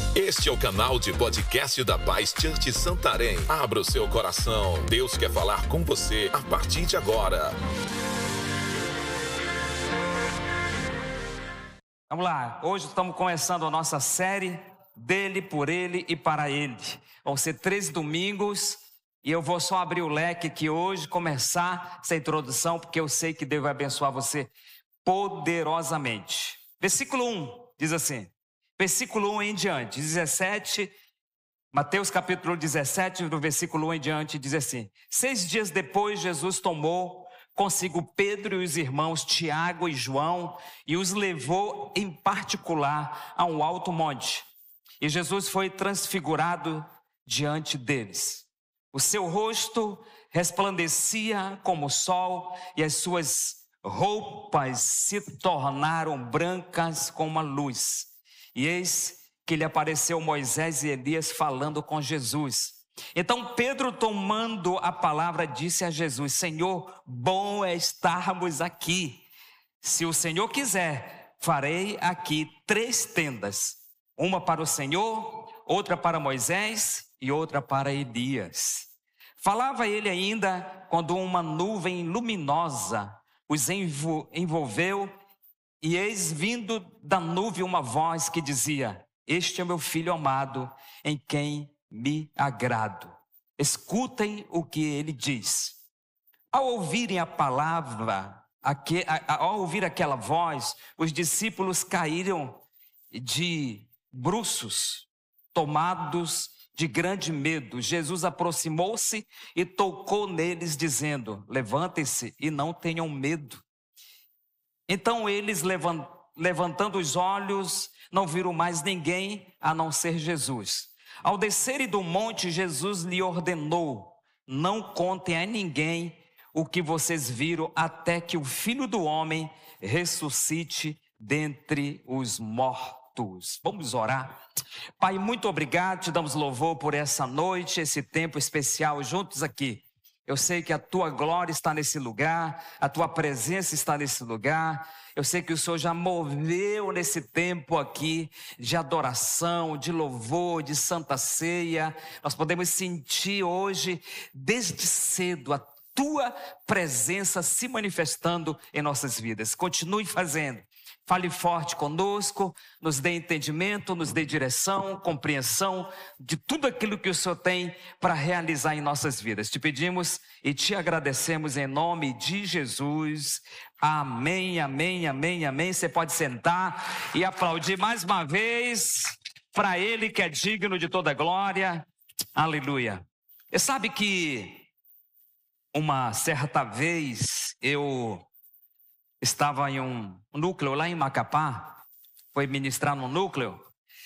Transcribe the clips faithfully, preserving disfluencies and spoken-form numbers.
Este é o canal de podcast da Paz Church Santarém. Abra o seu coração. Deus quer falar com você a partir de agora. Vamos lá, hoje estamos começando a nossa série Dele, por Ele e para Ele. Vão ser três domingos e eu vou só abrir o leque aqui hoje, começar essa introdução, porque eu sei que Deus vai abençoar você poderosamente. Versículo um diz assim, versículo um em diante, dezessete, Mateus capítulo dezessete, do versículo um em diante, diz assim: Seis dias depois, Jesus tomou consigo Pedro e os irmãos Tiago e João e os levou em particular a um alto monte. E Jesus foi transfigurado diante deles. O seu rosto resplandecia como o sol e as suas roupas se tornaram brancas como a luz. E eis que lhe apareceu Moisés e Elias falando com Jesus. Então Pedro, tomando a palavra, disse a Jesus: Senhor, bom é estarmos aqui. Se o Senhor quiser, farei aqui três tendas. Uma para o Senhor, outra para Moisés e outra para Elias. Falava ele ainda quando uma nuvem luminosa os envolveu, e eis vindo da nuvem uma voz que dizia: Este é meu filho amado, em quem me agrado. Escutem o que ele diz. Ao ouvirem a palavra, ao ouvir aquela voz, os discípulos caíram de bruços, tomados de grande medo. Jesus aproximou-se e tocou neles, dizendo: Levantem-se e não tenham medo. Então eles, levantando os olhos, não viram mais ninguém a não ser Jesus. Ao descerem do monte, Jesus lhe ordenou: Não contem a ninguém o que vocês viram, até que o Filho do Homem ressuscite dentre os mortos. Vamos orar. Pai, muito obrigado, te damos louvor por essa noite, esse tempo especial juntos aqui. Eu sei que a tua glória está nesse lugar, a tua presença está nesse lugar. Eu sei que o Senhor já moveu nesse tempo aqui de adoração, de louvor, de santa ceia. Nós podemos sentir hoje, desde cedo, a tua presença se manifestando em nossas vidas. Continue fazendo. Fale forte conosco, nos dê entendimento, nos dê direção, compreensão de tudo aquilo que o Senhor tem para realizar em nossas vidas. Te pedimos e te agradecemos em nome de Jesus. Amém, amém, amém, amém. Você pode sentar e aplaudir mais uma vez para Ele que é digno de toda glória. Aleluia. Você sabe que uma certa vez eu estava em um núcleo lá em Macapá, foi ministrar num núcleo,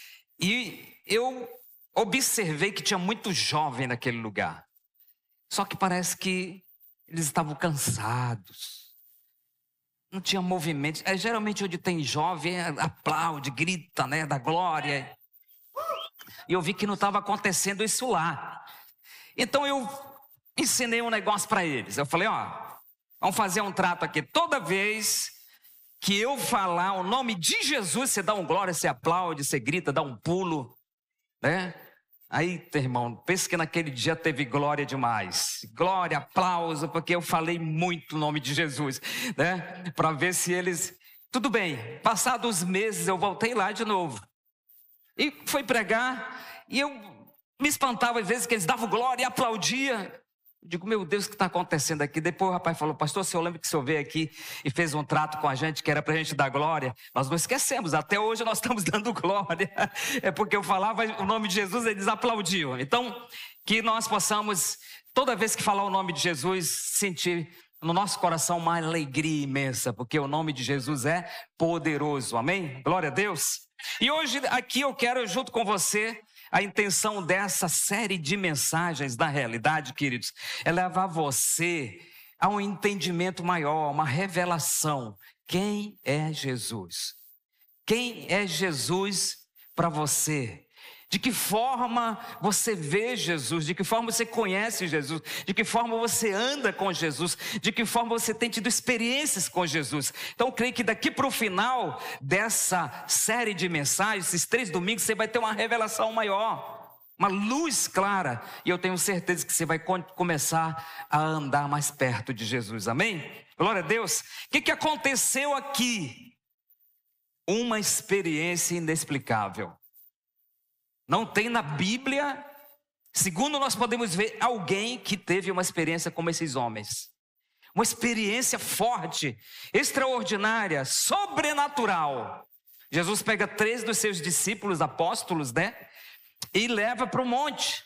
e eu observei que tinha muito jovem naquele lugar. Só que parece que eles estavam cansados, não tinha movimento. É, geralmente onde tem jovem, aplaude, grita, né, da glória. E eu vi que não estava acontecendo isso lá. Então eu ensinei um negócio para eles. Eu falei: ó, vamos fazer um trato aqui. Toda vez que eu falar o nome de Jesus, você dá um glória, você aplaude, você grita, dá um pulo, né? Aí, irmão, pensa que naquele dia teve glória demais. Glória, aplauso, porque eu falei muito o nome de Jesus, né? Para ver se eles... Tudo bem, passados meses eu voltei lá de novo. E fui pregar, e eu me espantava às vezes que eles davam glória e aplaudiam. Digo: meu Deus, o que está acontecendo aqui? Depois o rapaz falou: pastor, o senhor lembra que o senhor veio aqui e fez um trato com a gente que era para a gente dar glória? Nós não esquecemos, até hoje nós estamos dando glória. É porque eu falava o nome de Jesus, eles aplaudiam. Então, que nós possamos, toda vez que falar o nome de Jesus, sentir no nosso coração uma alegria imensa, porque o nome de Jesus é poderoso, amém? Glória a Deus. E hoje aqui eu quero, junto com você, a intenção dessa série de mensagens da realidade, queridos, é levar você a um entendimento maior, uma revelação. Quem é Jesus? Quem é Jesus para você? De que forma você vê Jesus, de que forma você conhece Jesus, de que forma você anda com Jesus, de que forma você tem tido experiências com Jesus. Então eu creio que daqui para o final dessa série de mensagens, esses três domingos, você vai ter uma revelação maior, uma luz clara, e eu tenho certeza que você vai começar a andar mais perto de Jesus, amém? Glória a Deus. O que, que aconteceu aqui? Uma experiência inexplicável. Não tem na Bíblia, segundo nós podemos ver, alguém que teve uma experiência como esses homens. Uma experiência forte, extraordinária, sobrenatural. Jesus pega três dos seus discípulos, apóstolos, né? E leva para o monte.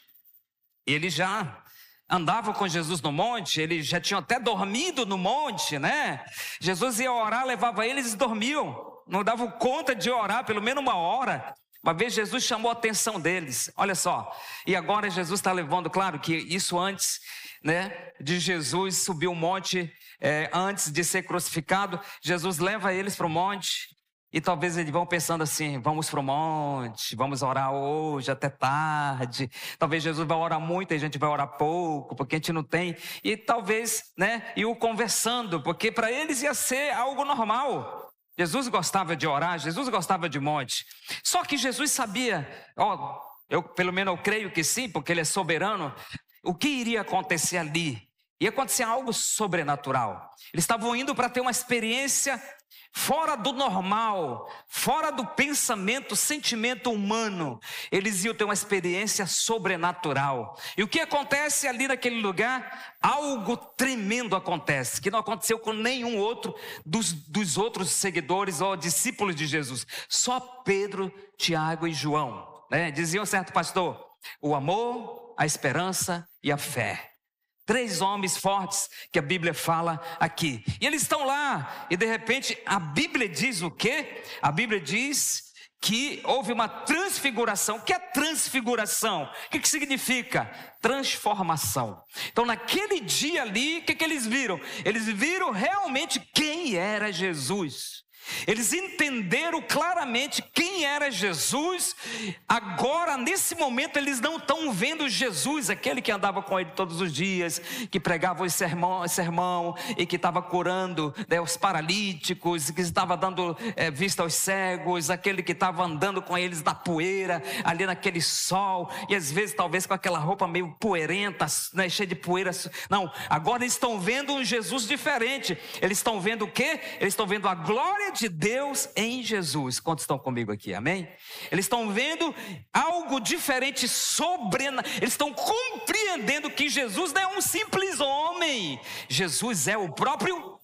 Ele já andava com Jesus no monte, eles já tinham até dormido no monte, né? Jesus ia orar, levava eles e dormiam. Não davam conta de orar, pelo menos uma hora. Uma vez Jesus chamou a atenção deles, olha só, e agora Jesus está levando, claro que isso antes, né, de Jesus subir o monte, é, antes de ser crucificado, Jesus leva eles para o monte, e talvez eles vão pensando assim, vamos para o monte, vamos orar hoje até tarde, talvez Jesus vai orar muito e a gente vai orar pouco, porque a gente não tem, e talvez, né, iam conversando, porque para eles ia ser algo normal. Jesus gostava de orar, Jesus gostava de monte. Só que Jesus sabia, ó, eu, pelo menos eu creio que sim, porque Ele é soberano, o que iria acontecer ali? Ia acontecer algo sobrenatural. Eles estavam indo para ter uma experiência fora do normal, fora do pensamento, sentimento humano. Eles iam ter uma experiência sobrenatural. E o que acontece ali naquele lugar? Algo tremendo acontece, que não aconteceu com nenhum outro dos, dos outros seguidores ou discípulos de Jesus. Só Pedro, Tiago e João, né? Dizia um certo pastor, o amor, a esperança e a fé. Três homens fortes que a Bíblia fala aqui. E eles estão lá, e de repente a Bíblia diz o quê? A Bíblia diz que houve uma transfiguração. O que é transfiguração? O que, que significa? Transformação. Então naquele dia ali, o que, que eles viram? Eles viram realmente quem era Jesus. Eles entenderam claramente quem era Jesus. Agora, nesse momento, eles não estão vendo Jesus, aquele que andava com ele todos os dias, que pregava o sermão, sermão e que estava curando, né, os paralíticos, que estava dando é, vista aos cegos, aquele que estava andando com eles na poeira, ali naquele sol, e às vezes talvez com aquela roupa meio poeirenta, né, cheia de poeira. Não, agora eles estão vendo um Jesus diferente. Eles estão vendo o quê? Eles estão vendo a glória de Deus em Jesus. Quantos estão comigo aqui? Amém? Eles estão vendo algo diferente, sobrenatural. Eles estão compreendendo que Jesus não é um simples homem. Jesus é o próprio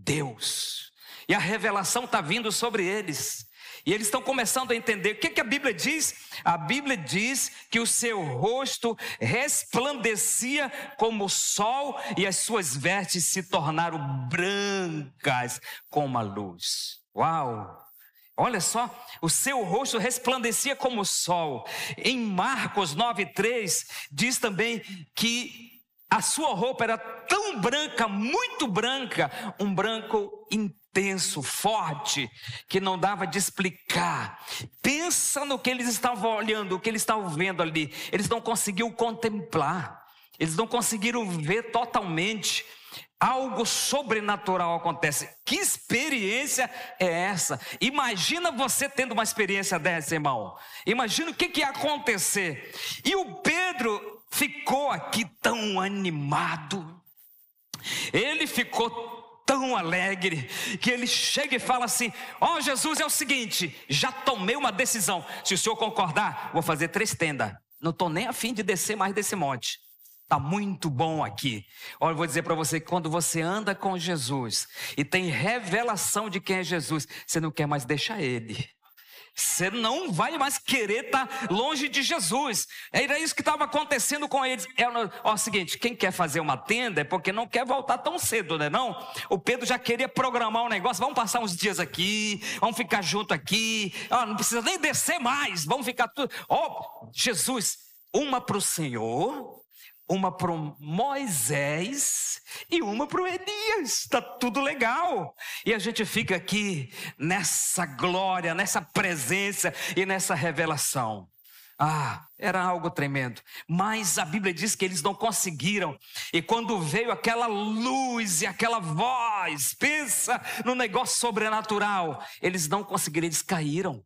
Deus. E a revelação está vindo sobre eles. E eles estão começando a entender. O que, que a Bíblia diz? A Bíblia diz que o seu rosto resplandecia como o sol e as suas vestes se tornaram brancas como a luz. Uau! Olha só, o seu rosto resplandecia como o sol. Em Marcos nove, três, diz também que a sua roupa era tão branca, muito branca, um branco intenso, forte, que não dava de explicar. Pensa no que eles estavam olhando, o que eles estavam vendo ali. Eles não conseguiram contemplar, eles não conseguiram ver totalmente. Algo sobrenatural acontece. Que experiência é essa? Imagina você tendo uma experiência dessa, irmão. Imagina o que, que ia acontecer. E o Pedro ficou aqui tão animado. Ele ficou tão alegre que ele chega e fala assim: ó, Jesus, é o seguinte, já tomei uma decisão. Se o senhor concordar, vou fazer três tendas. Não estou nem a fim de descer mais desse monte. Está muito bom aqui. Olha, eu vou dizer para você que quando você anda com Jesus e tem revelação de quem é Jesus, você não quer mais deixar Ele. Você não vai mais querer estar longe de Jesus. Era isso que estava acontecendo com eles. É, ó, o seguinte, quem quer fazer uma tenda é porque não quer voltar tão cedo, né não? O Pedro já queria programar um negócio. Vamos passar uns dias aqui, vamos ficar junto aqui. Ó, não precisa nem descer mais, vamos ficar tudo. Ó, Jesus, uma para o Senhor, uma para o Moisés e uma para o Elias. Está tudo legal. E a gente fica aqui nessa glória, nessa presença e nessa revelação. Ah, era algo tremendo. Mas a Bíblia diz que eles não conseguiram. E quando veio aquela luz e aquela voz, pensa no negócio sobrenatural, eles não conseguiram, eles caíram.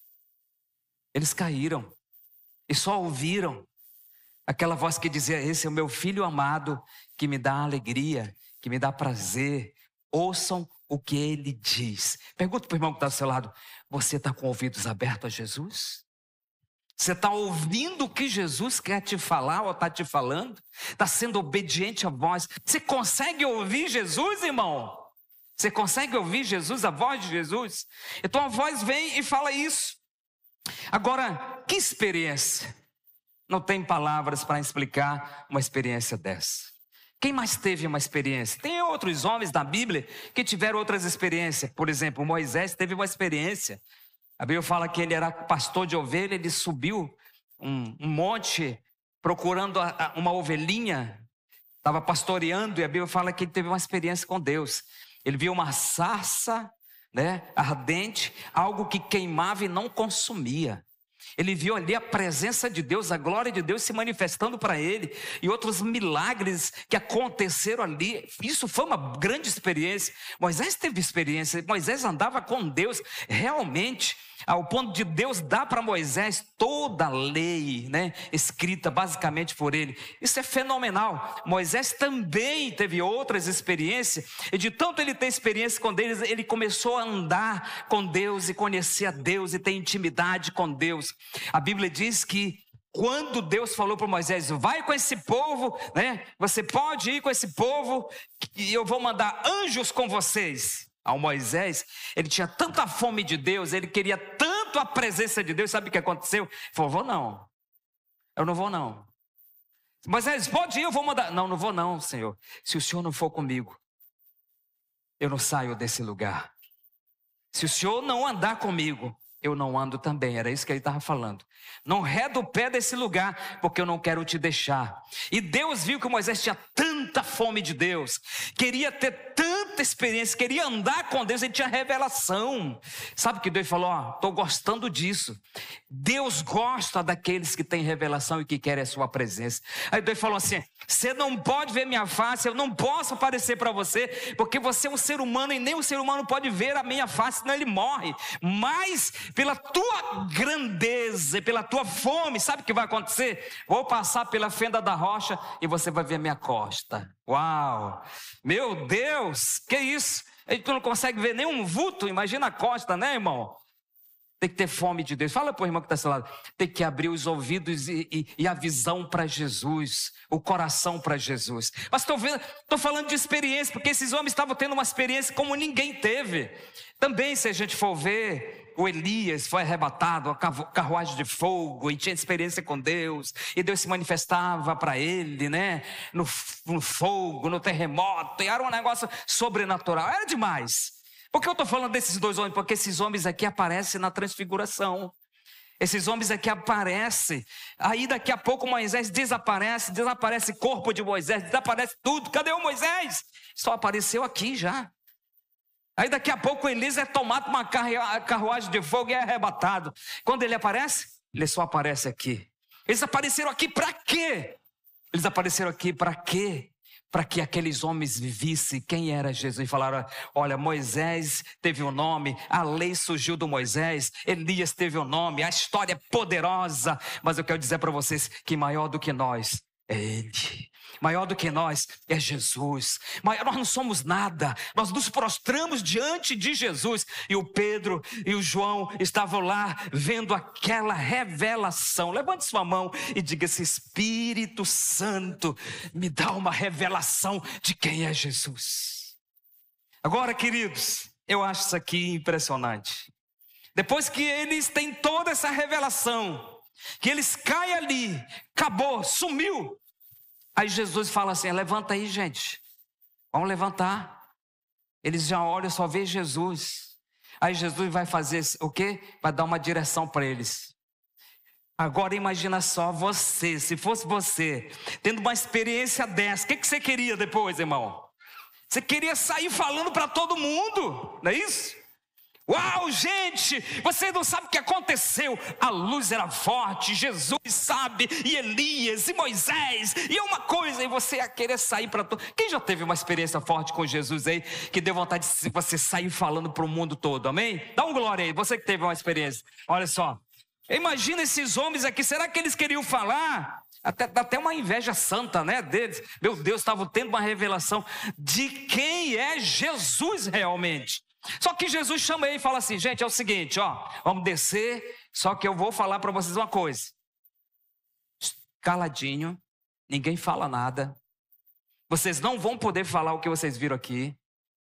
Eles caíram. E só ouviram aquela voz que dizia: esse é o meu filho amado, que me dá alegria, que me dá prazer. Ouçam o que ele diz. Pergunta para o irmão que está do seu lado: você está com ouvidos abertos a Jesus? Você está ouvindo o que Jesus quer te falar ou está te falando? Está sendo obediente à voz? Você consegue ouvir Jesus, irmão? Você consegue ouvir Jesus, a voz de Jesus? Então a voz vem e fala isso. Agora, que experiência? Não tem palavras para explicar uma experiência dessa. Quem mais teve uma experiência? Tem outros homens da Bíblia que tiveram outras experiências. Por exemplo, Moisés teve uma experiência. A Bíblia fala que ele era pastor de ovelha, ele subiu um, um monte procurando a, a, uma ovelhinha, estava pastoreando, e a Bíblia fala que ele teve uma experiência com Deus. Ele viu uma sarça, né, ardente, algo que queimava e não consumia. Ele viu ali a presença de Deus, a glória de Deus se manifestando para ele, e outros milagres que aconteceram ali. Isso foi uma grande experiência. Moisés teve experiência, Moisés andava com Deus realmente, ao ponto de Deus dar para Moisés toda a lei, né, escrita basicamente por ele. Isso é fenomenal. Moisés também teve outras experiências, e de tanto ele ter experiência com Deus, ele começou a andar com Deus e conhecer a Deus e ter intimidade com Deus. A Bíblia diz que quando Deus falou para Moisés: vai com esse povo, né, você pode ir com esse povo e eu vou mandar anjos com vocês. Ao Moisés, ele tinha tanta fome de Deus, ele queria tanto a presença de Deus. Sabe o que aconteceu? Ele falou: vou não, eu não vou não. Moisés, pode ir, eu vou mandar. Não, não vou não, Senhor. Se o Senhor não for comigo, eu não saio desse lugar. Se o Senhor não andar comigo, eu não ando também. Era isso que ele estava falando. Não reda o pé desse lugar, porque eu não quero te deixar. E Deus viu que Moisés tinha tanta fome de Deus, queria ter tanta experiência, queria andar com Deus, ele tinha revelação. Sabe o que Deus falou? Ó, estou gostando disso. Deus gosta daqueles que têm revelação e que querem a sua presença. Aí Deus falou assim: você não pode ver minha face, eu não posso aparecer para você, porque você é um ser humano e nem um ser humano pode ver a minha face, senão ele morre. Mas pela tua grandeza e pela tua fome, sabe o que vai acontecer? Vou passar pela fenda da rocha e você vai ver a minha costa. Uau! Meu Deus, que isso? A gente não consegue ver nenhum vulto, imagina a costa, né, irmão? Tem que ter fome de Deus. Fala para o irmão que está ao seu lado. Tem que abrir os ouvidos e, e, e a visão para Jesus, o coração para Jesus. Mas estou vendo, estou falando de experiência, porque esses homens estavam tendo uma experiência como ninguém teve. Também, se a gente for ver, o Elias foi arrebatado, a carruagem de fogo, e tinha experiência com Deus, e Deus se manifestava para ele, né? No, no fogo, no terremoto, e era um negócio sobrenatural, era demais. Por que eu estou falando desses dois homens? Porque esses homens aqui aparecem na transfiguração. Esses homens aqui aparecem. Aí daqui a pouco Moisés desaparece, desaparece o corpo de Moisés, desaparece tudo. Cadê o Moisés? Só apareceu aqui já. Aí daqui a pouco Elias é tomado por uma carruagem de fogo e é arrebatado. Quando ele aparece, ele só aparece aqui. Eles apareceram aqui para quê? Eles apareceram aqui para quê? Para que aqueles homens vissem quem era Jesus e falaram: olha, Moisés teve um nome, a lei surgiu do Moisés, Elias teve um nome, a história é poderosa, mas eu quero dizer para vocês que maior do que nós é Ele. Maior do que nós é Jesus. Maior, nós não somos nada. Nós nos prostramos diante de Jesus. E o Pedro e o João estavam lá vendo aquela revelação. Levante sua mão e diga-se: Espírito Santo, me dá uma revelação de quem é Jesus. Agora, queridos, eu acho isso aqui impressionante. Depois que eles têm toda essa revelação, que eles caem ali, acabou, sumiu. Aí Jesus fala assim: levanta aí, gente, vamos levantar. Eles já olham, só vê Jesus. Aí Jesus vai fazer o quê? Vai dar uma direção para eles. Agora imagina só você, se fosse você, tendo uma experiência dessa, o que, que você queria depois, irmão? Você queria sair falando para todo mundo, não é isso? Uau, gente, vocês não sabem o que aconteceu. A luz era forte, Jesus sabe, e Elias, e Moisés, e uma coisa, e você ia querer sair para todo. Quem já teve uma experiência forte com Jesus aí, que deu vontade de você sair falando para o mundo todo, amém? Dá um glória aí, você que teve uma experiência. Olha só, imagina esses homens aqui, será que eles queriam falar? Até, dá até uma inveja santa, né, deles. Meu Deus, estavam tendo uma revelação de quem é Jesus realmente. Só que Jesus chama ele e fala assim: gente, é o seguinte, ó, vamos descer, só que eu vou falar para vocês uma coisa. Caladinho, ninguém fala nada. Vocês não vão poder falar o que vocês viram aqui.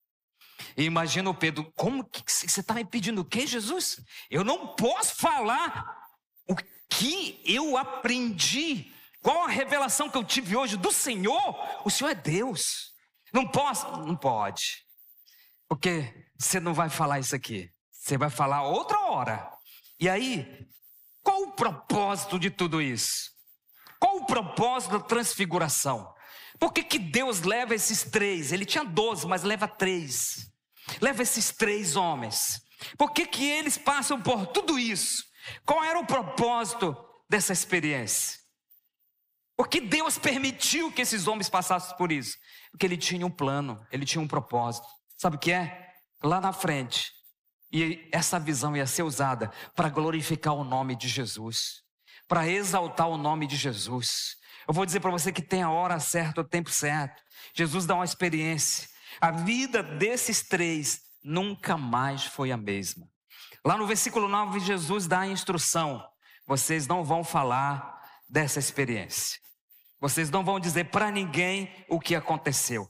E imagina o Pedro: como que você está me pedindo o quê, Jesus? Eu não posso falar o que eu aprendi. Qual a revelação que eu tive hoje do Senhor? O Senhor é Deus. Não posso? Não pode. Porque você não vai falar isso aqui. Você vai falar outra hora. E aí, qual o propósito de tudo isso? Qual o propósito da transfiguração? Por que que Deus leva esses três? Ele tinha doze, mas leva três. Leva esses três homens. Por que que eles passam por tudo isso? Qual era o propósito dessa experiência? Porque Deus permitiu que esses homens passassem por isso. Porque Ele tinha um plano, Ele tinha um propósito. Sabe o que é? Lá na frente. E essa visão ia ser usada para glorificar o nome de Jesus. Para exaltar o nome de Jesus. Eu vou dizer para você que tem a hora certa, o tempo certo. Jesus dá uma experiência. A vida desses três nunca mais foi a mesma. Lá no versículo nove, Jesus dá a instrução: vocês não vão falar dessa experiência. Vocês não vão dizer para ninguém o que aconteceu.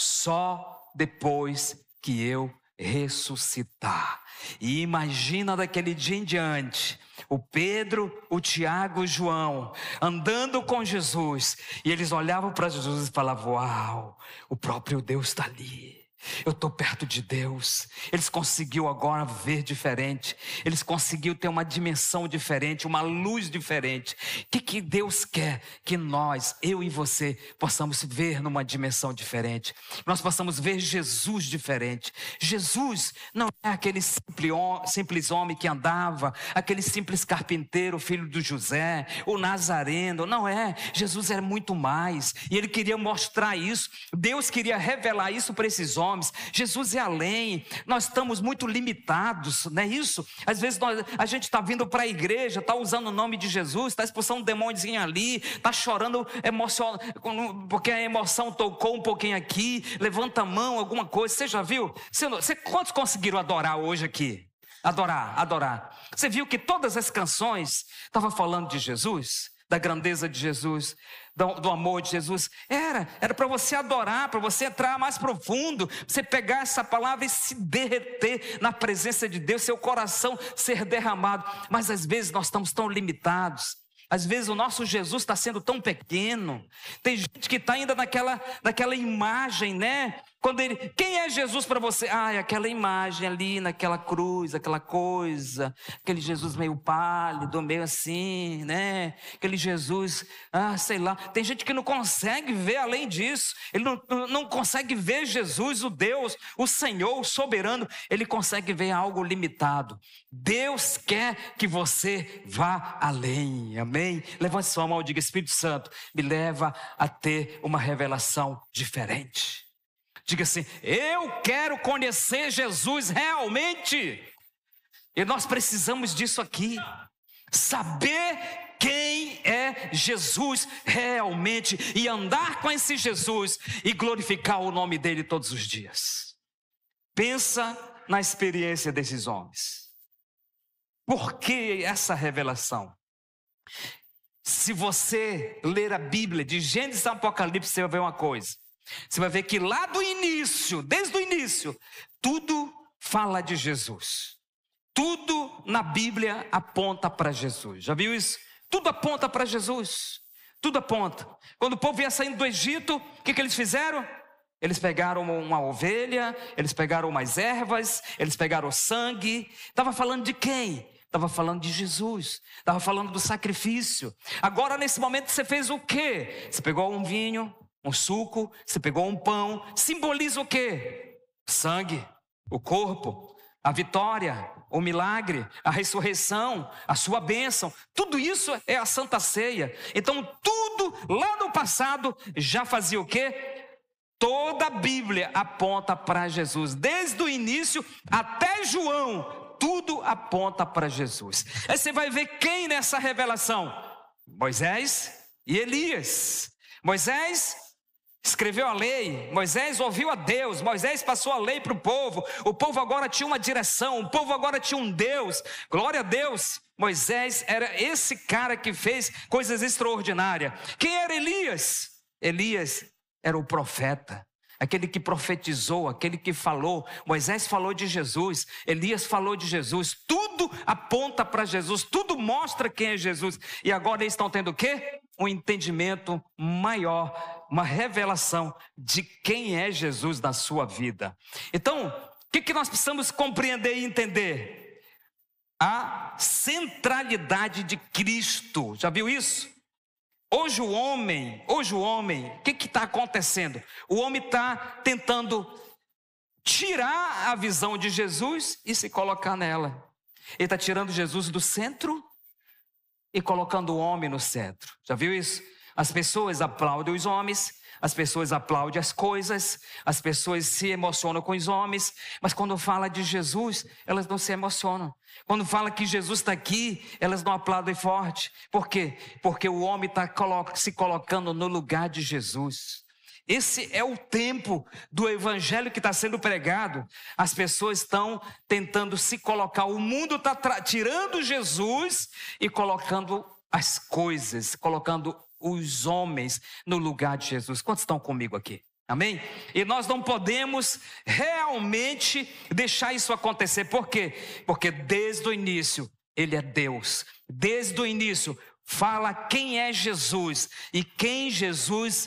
Só depois que eu ressuscitar. E imagina daquele dia em diante, o Pedro, o Tiago e o João andando com Jesus. E eles olhavam para Jesus e falavam: uau, o próprio Deus está ali. Eu estou perto de Deus. Eles conseguiram agora ver diferente. Eles conseguiram ter uma dimensão diferente, uma luz diferente. O que, que Deus quer? Que nós, eu e você, possamos ver numa dimensão diferente. Nós possamos ver Jesus diferente. Jesus não é aquele simples homem que andava, aquele simples carpinteiro, filho do José, o Nazareno. Não é. Jesus era muito mais. E Ele queria mostrar isso. Deus queria revelar isso para esses homens. Jesus é além. Nós estamos muito limitados, não é isso? Às vezes nós, a gente está vindo para a igreja, está usando o nome de Jesus, está expulsando um demôniozinho ali, está chorando emoção, porque a emoção tocou um pouquinho aqui, levanta a mão, alguma coisa. Você já viu? Você, você, quantos conseguiram adorar hoje aqui? Adorar, adorar. Você viu que todas as canções estavam falando de Jesus? Da grandeza de Jesus, do, do amor de Jesus. Era, era para você adorar, para você entrar mais profundo, você pegar essa palavra e se derreter na presença de Deus, seu coração ser derramado. Mas às vezes nós estamos tão limitados. Às vezes o nosso Jesus está sendo tão pequeno. Tem gente que está ainda naquela, naquela imagem, né? Quando ele, quem é Jesus para você? Ah, é aquela imagem ali, naquela cruz, aquela coisa. Aquele Jesus meio pálido, meio assim, né? Aquele Jesus, ah, sei lá. Tem gente que não consegue ver além disso. Ele não, não consegue ver Jesus, o Deus, o Senhor, o soberano. Ele consegue ver algo limitado. Deus quer que você vá além, amém? Levante sua mão e diga: Espírito Santo, me leva a ter uma revelação diferente. Diga assim: eu quero conhecer Jesus realmente. E nós precisamos disso aqui. Saber quem é Jesus realmente. E andar com esse Jesus e glorificar o nome dele todos os dias. Pensa na experiência desses homens. Por que essa revelação? Se você ler a Bíblia de Gênesis a Apocalipse, você vai ver uma coisa. Você vai ver que lá do início, desde o início, tudo fala de Jesus. Tudo na Bíblia aponta para Jesus. Já viu isso? Tudo aponta para Jesus. Tudo aponta. Quando o povo ia saindo do Egito, o que, que eles fizeram? Eles pegaram uma ovelha, eles pegaram umas ervas, eles pegaram o sangue. Estava falando de quem? Estava falando de Jesus, estava falando do sacrifício. Agora nesse momento você fez o quê? Você pegou um vinho, um suco, você pegou um pão. Simboliza o quê? Sangue, o corpo. a vitória, o milagre, a ressurreição, a sua bênção. Tudo isso é a Santa Ceia. Então tudo lá no passado já fazia o quê? Toda a Bíblia aponta para Jesus. Desde o início até João, tudo aponta para Jesus. Aí você vai ver quem nessa revelação? Moisés e Elias. Moisés escreveu a lei, Moisés ouviu a Deus, Moisés passou a lei para o povo, o povo agora tinha uma direção, o povo agora tinha um Deus, glória a Deus. Moisés era esse cara que fez coisas extraordinárias. Quem era Elias? Elias era o profeta, aquele que profetizou, aquele que falou. Moisés falou de Jesus, Elias falou de Jesus, tudo aponta para Jesus, tudo mostra quem é Jesus. E agora eles estão tendo o quê? Um entendimento maior, uma revelação de quem é Jesus na sua vida. Então, o que, que nós precisamos compreender e entender? A centralidade de Cristo. Já viu isso? Hoje o homem, hoje o homem, o que está acontecendo? O homem está tentando tirar a visão de Jesus e se colocar nela. Ele está tirando Jesus do centro e colocando o homem no centro. Já viu isso? As pessoas aplaudem os homens, as pessoas aplaudem as coisas, as pessoas se emocionam com os homens, mas quando fala de Jesus, elas não se emocionam. Quando fala que Jesus está aqui, elas não aplaudem forte. Por quê? Porque o homem está se colocando no lugar de Jesus. Esse é o tempo do evangelho que está sendo pregado. As pessoas estão tentando se colocar, o mundo está tirando Jesus e colocando as coisas, colocando os homens no lugar de Jesus. Quantos estão comigo aqui? Amém? E nós não podemos realmente deixar isso acontecer. Por quê? Porque desde o início Ele é Deus. Desde o início fala quem é Jesus e quem Jesus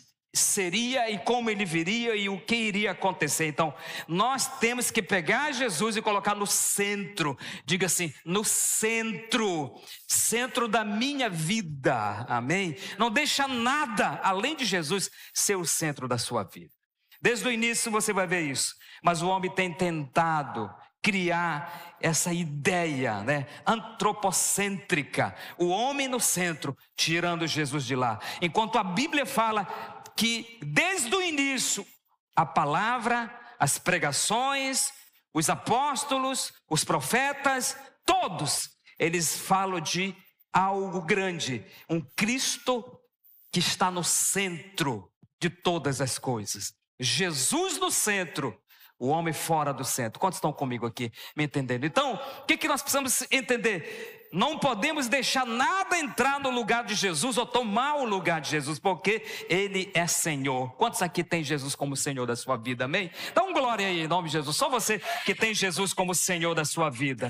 seria e como Ele viria e o que iria acontecer. Então, nós temos que pegar Jesus e colocar no centro. Diga assim, no centro, centro da minha vida. Amém? Não deixa nada além de Jesus ser o centro da sua vida. Desde o início você vai ver isso. Mas o homem tem tentado criar essa ideia, né, antropocêntrica, o homem no centro, tirando Jesus de lá. Enquanto a Bíblia fala que desde o início, a palavra, as pregações, os apóstolos, os profetas, todos, eles falam de algo grande, um Cristo que está no centro de todas as coisas. Jesus no centro, o homem fora do centro. Quantos estão comigo aqui, me entendendo? Então, o que, que nós precisamos entender? Não podemos deixar nada entrar no lugar de Jesus ou tomar o lugar de Jesus, porque Ele é Senhor. Quantos aqui tem Jesus como Senhor da sua vida, amém? Dá um glória aí em nome de Jesus. Só você que tem Jesus como Senhor da sua vida.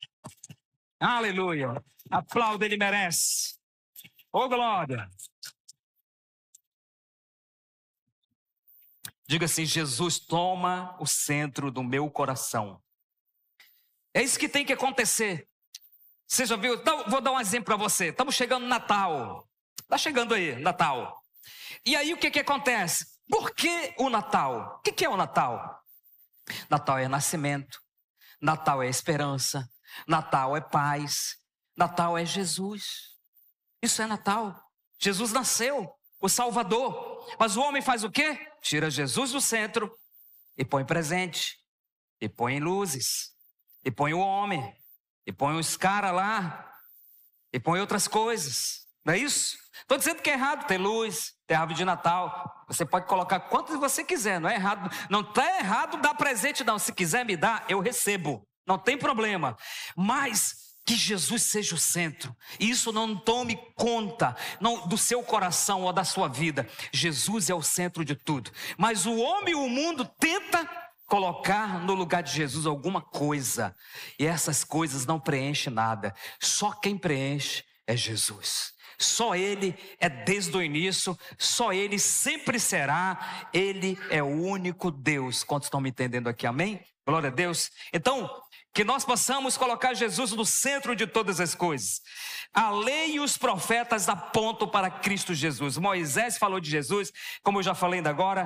Aleluia. Aplauda, Ele merece. Ô glória. Diga assim, Jesus toma o centro do meu coração. É isso que tem que acontecer. Você já viu? Então, vou dar um exemplo para você. Estamos chegando no Natal. Está chegando aí, Natal. E aí o que, que acontece? Por que o Natal? O que, que é o Natal? Natal é nascimento. Natal é esperança. Natal é paz. Natal é Jesus. Isso é Natal. Jesus nasceu, o Salvador. Mas o homem faz o quê? Tira Jesus do centro e põe presente. E põe luzes. E põe o homem. E põe os caras lá, e põe outras coisas, não é isso? Estou dizendo que é errado ter luz, ter árvore de Natal. Você pode colocar quantos você quiser, não é errado. Não está errado dar presente não, se quiser me dar, eu recebo, não tem problema. Mas que Jesus seja o centro, e isso não tome conta não, do seu coração ou da sua vida. Jesus é o centro de tudo, mas o homem e o mundo tenta colocar no lugar de Jesus alguma coisa, e essas coisas não preenchem nada. Só quem preenche é Jesus. Só Ele é desde o início, só Ele sempre será. Ele é o único Deus. Quantos estão me entendendo aqui? Amém? Glória a Deus. Então, que nós possamos colocar Jesus no centro de todas as coisas. A lei e os profetas apontam para Cristo Jesus. Moisés falou de Jesus, como eu já falei ainda agora.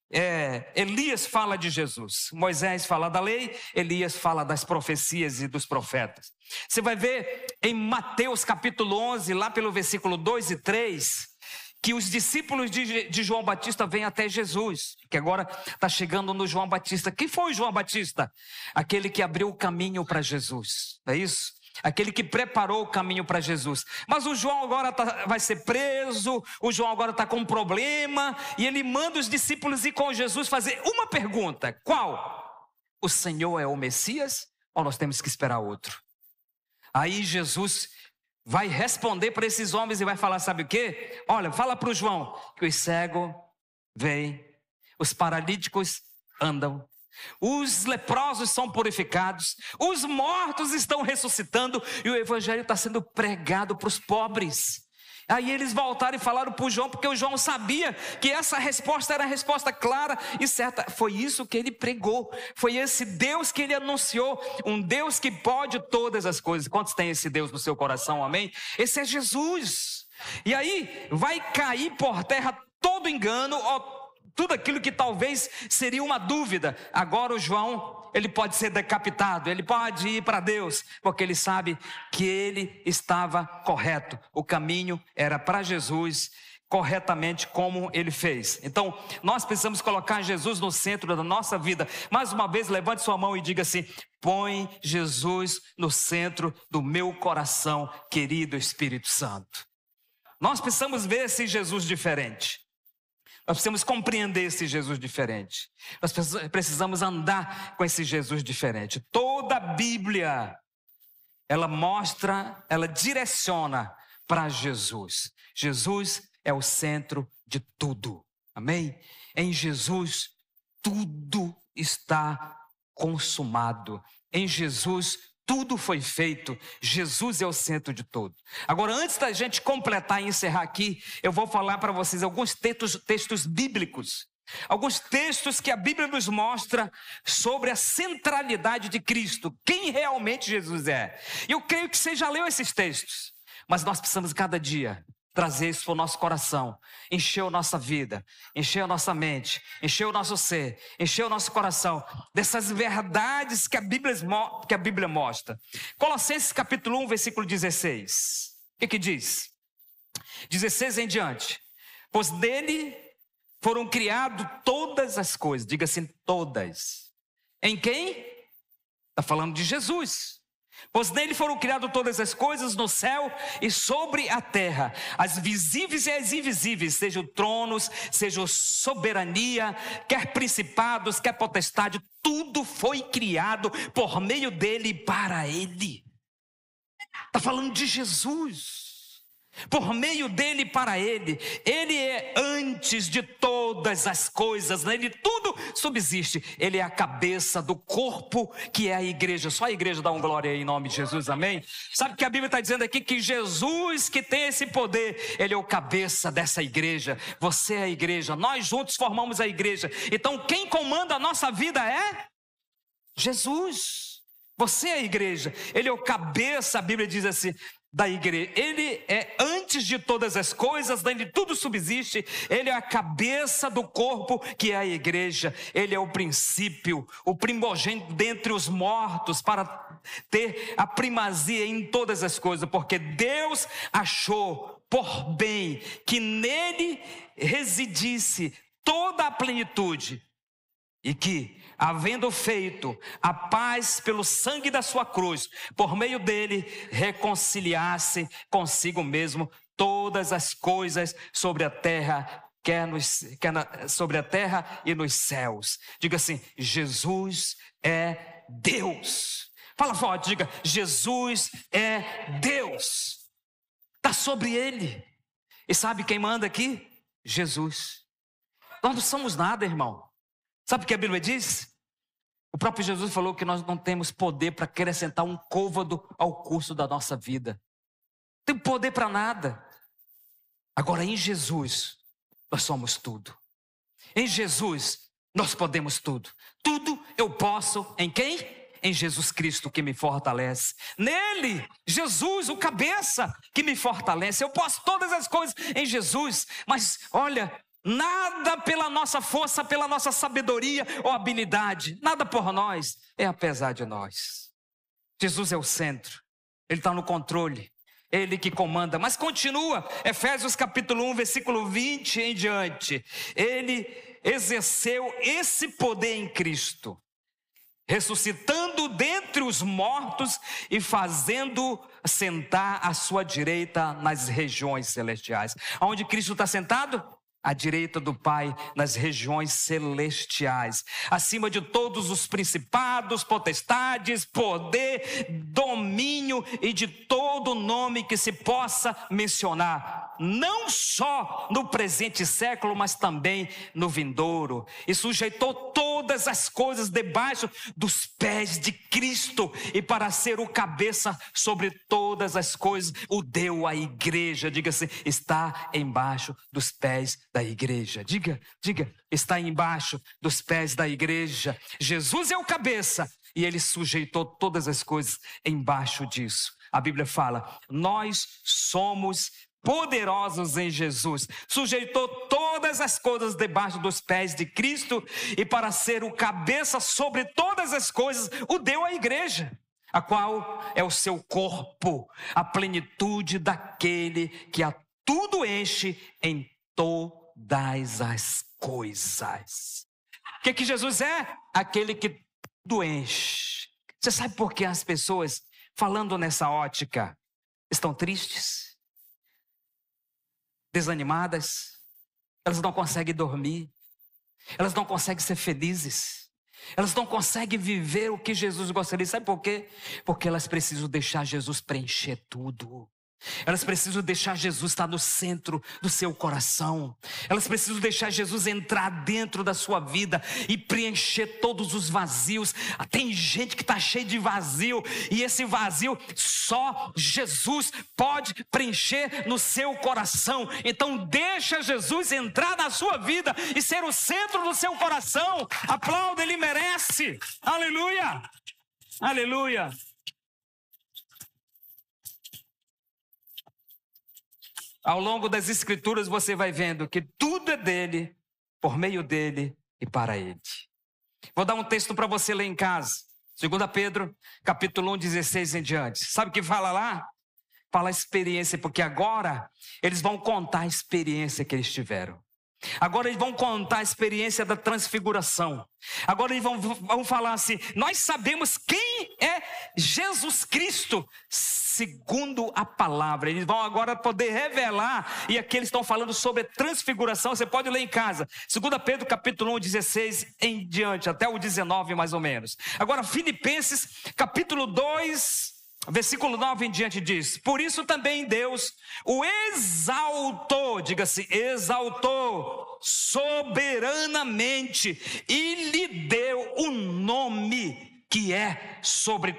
é, Elias fala de Jesus, Moisés fala da lei, Elias fala das profecias e dos profetas. Você vai ver em Mateus capítulo onze, lá pelo versículo dois e três, que os discípulos de, de João Batista vêm até Jesus, que agora está chegando no João Batista. Quem foi o João Batista? Aquele que abriu o caminho para Jesus, não é isso? Aquele que preparou o caminho para Jesus. Mas o João agora tá, vai ser preso, o João agora está com um problema, e ele manda os discípulos ir com Jesus fazer uma pergunta. Qual? O Senhor é o Messias ou nós temos que esperar outro? Aí Jesus vai responder para esses homens e vai falar, sabe o quê? Olha, fala para o João que os cegos veem, os paralíticos andam, os leprosos são purificados, os mortos estão ressuscitando e o evangelho está sendo pregado para os pobres. Aí eles voltaram e falaram para o João, porque o João sabia que essa resposta era a resposta clara e certa. Foi isso que ele pregou, foi esse Deus que ele anunciou, um Deus que pode todas as coisas. Quantos tem esse Deus no seu coração, amém? Esse é Jesus. E aí vai cair por terra todo engano, ó, tudo aquilo que talvez seria uma dúvida. Agora o João, ele pode ser decapitado, ele pode ir para Deus, porque ele sabe que ele estava correto. O caminho era para Jesus, corretamente como ele fez. Então, nós precisamos colocar Jesus no centro da nossa vida. Mais uma vez, levante sua mão e diga assim: põe Jesus no centro do meu coração, querido Espírito Santo. Nós precisamos ver esse Jesus diferente. Nós precisamos compreender esse Jesus diferente. Nós precisamos andar com esse Jesus diferente. Toda a Bíblia, ela mostra, ela direciona para Jesus. Jesus é o centro de tudo. Amém? Em Jesus, tudo está consumado. Em Jesus, tudo foi feito. Jesus é o centro de tudo. Agora, antes da gente completar e encerrar aqui, eu vou falar para vocês alguns textos, textos bíblicos. Alguns textos que a Bíblia nos mostra sobre a centralidade de Cristo. Quem realmente Jesus é. Eu creio que você já leu esses textos. Mas nós precisamos cada dia trazer isso para o nosso coração, encher a nossa vida, encher a nossa mente, encher o nosso ser, encher o nosso coração dessas verdades que a Bíblia, que a Bíblia mostra. Colossenses capítulo um, versículo dezesseis. O que que diz? dezesseis em diante. Pois dele foram criadas todas as coisas. Diga assim, todas. Em quem? Está falando de Jesus. Pois nele foram criadas todas as coisas no céu e sobre a terra, as visíveis e as invisíveis, sejam tronos, sejam soberania, quer principados, quer potestade, tudo foi criado por meio dele e para ele. Está falando de Jesus. Por meio dele e para ele. Ele é antes de todas as coisas, nele tudo subsiste. Ele é a cabeça do corpo que é a igreja. Só a igreja dá um glória aí em nome de Jesus, amém? Sabe que a Bíblia está dizendo aqui que Jesus que tem esse poder, ele é o cabeça dessa igreja. Você é a igreja, nós juntos formamos a igreja. Então quem comanda a nossa vida é Jesus. Você é a igreja, ele é o cabeça, a Bíblia diz assim, da igreja. Ele é antes de todas as coisas, nele tudo subsiste. Ele é a cabeça do corpo que é a igreja. Ele é o princípio, o primogênito dentre os mortos, para ter a primazia em todas as coisas, porque Deus achou por bem que nele residisse toda a plenitude, e que, havendo feito a paz pelo sangue da sua cruz, por meio dele reconciliasse consigo mesmo todas as coisas sobre a terra, quer, nos, quer na, sobre a terra e nos céus. Diga assim, Jesus é Deus. Fala forte, diga, Jesus é Deus. Está sobre ele. E sabe quem manda aqui? Jesus. Nós não somos nada, irmão. Sabe o que a Bíblia diz? O próprio Jesus falou que nós não temos poder para acrescentar um côvado ao curso da nossa vida. Não tem poder para nada. Agora em Jesus, nós somos tudo. Em Jesus, nós podemos tudo. Tudo eu posso em quem? Em Jesus Cristo que me fortalece. Nele, Jesus, o cabeça que me fortalece. Eu posso todas as coisas em Jesus. Mas olha, Nada pela nossa força, pela nossa sabedoria ou habilidade. Nada por nós, é apesar de nós. Jesus é o centro, Ele está no controle, Ele que comanda. Mas continua, Efésios capítulo um, versículo vinte em diante. Ele exerceu esse poder em Cristo, ressuscitando dentre os mortos e fazendo sentar à sua direita nas regiões celestiais. Onde Cristo está sentado? À direita do Pai, nas regiões celestiais, acima de todos os principados, potestades, poder, domínio e de todo nome que se possa mencionar, não só no presente século, mas também no vindouro, e sujeitou todas as coisas debaixo dos pés de Cristo, e para ser o cabeça sobre todas as coisas, o deu à igreja. Diga-se, está embaixo dos pés da igreja. Diga, diga, está embaixo dos pés da igreja. Jesus é o cabeça e Ele sujeitou todas as coisas embaixo disso. A Bíblia fala, nós somos poderosos em Jesus. Sujeitou todas as coisas debaixo dos pés de Cristo e para ser o cabeça sobre todas as coisas, o deu à igreja, a qual é o seu corpo, a plenitude daquele que a tudo enche em todas as coisas. O que que Jesus é? Aquele que tudo enche. Você sabe por que as pessoas, falando nessa ótica, estão tristes, desanimadas? Elas não conseguem dormir, elas não conseguem ser felizes, elas não conseguem viver o que Jesus gostaria. Sabe por quê? Porque elas precisam deixar Jesus preencher tudo. Elas precisam deixar Jesus estar no centro do seu coração. Elas precisam deixar Jesus entrar dentro da sua vida e preencher todos os vazios. Tem gente que está cheio de vazio, e esse vazio só Jesus pode preencher no seu coração. Então deixa Jesus entrar na sua vida e ser o centro do seu coração. Aplauda, Ele merece. Aleluia, aleluia. Ao longo das escrituras você vai vendo que tudo é dele, por meio dele e para ele. Vou dar um texto para você ler em casa. Segunda Pedro, capítulo um, dezesseis em diante. Sabe o que fala lá? Fala a experiência, porque agora eles vão contar a experiência que eles tiveram. Agora eles vão contar a experiência da transfiguração. Agora eles vão, vão falar assim, nós sabemos quem é Jesus Cristo, segundo a palavra. Eles vão agora poder revelar, e aqui eles estão falando sobre a transfiguração. Você pode ler em casa, Segunda Pedro capítulo um, dezesseis em diante, até o dezenove mais ou menos. Agora Filipenses capítulo dois, versículo nove em diante diz, por isso também Deus o exaltou, diga-se, exaltou soberanamente e lhe deu um nome que é sobre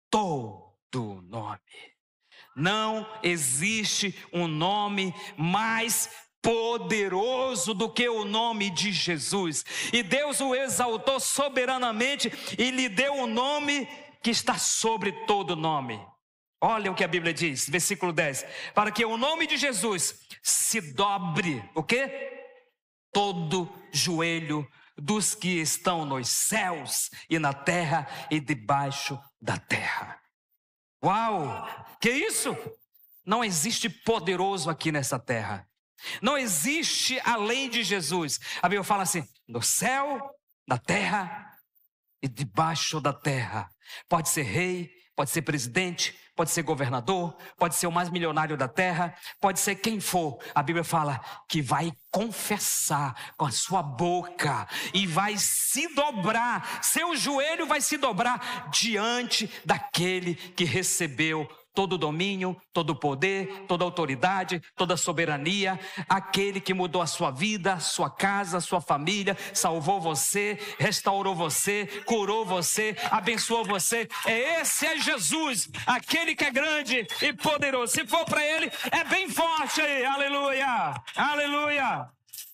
todo nome. Não existe um nome mais poderoso do que o nome de Jesus. E Deus o exaltou soberanamente e lhe deu um nome que está sobre todo nome. Olha o que a Bíblia diz, versículo dez. Para que o nome de Jesus se dobre, o quê? Todo joelho dos que estão nos céus e na terra e debaixo da terra. Uau! Que isso? Não existe poderoso aqui nessa terra. Não existe além de Jesus. A Bíblia fala assim, no céu, na terra e debaixo da terra. Pode ser rei, pode ser presidente, pode ser governador, pode ser o mais milionário da terra, pode ser quem for. A Bíblia fala que vai confessar com a sua boca e vai se dobrar, seu joelho vai se dobrar diante daquele que recebeu todo o domínio, todo o poder, toda a autoridade, toda a soberania, aquele que mudou a sua vida, sua casa, sua família, salvou você, restaurou você, curou você, abençoou você. É esse é Jesus, aquele que é grande e poderoso. Se for para ele, é bem forte aí, aleluia, aleluia.